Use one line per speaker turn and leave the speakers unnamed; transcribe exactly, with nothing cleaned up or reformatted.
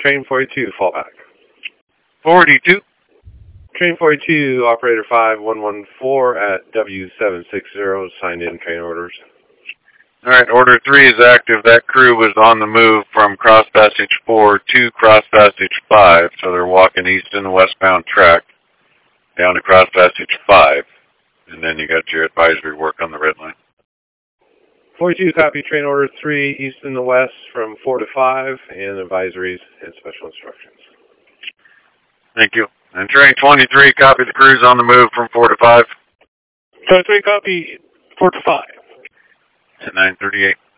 train forty-two, fallback.
forty-two.
Train forty-two, operator five one one four at W seven six zero, signed in train orders.
All right, order three is active. That crew was on the move from Cross Passage four to Cross Passage five, so they're walking east and westbound track down to Cross Passage five, and then you got your advisory work on the red line.
forty-two, copy train order three, east and the west from four to five, and advisories and special instructions.
Thank you. And train twenty-three, copy the crew's on the move from four to five.
twenty-three, copy four to five.
At nine thirty-eight.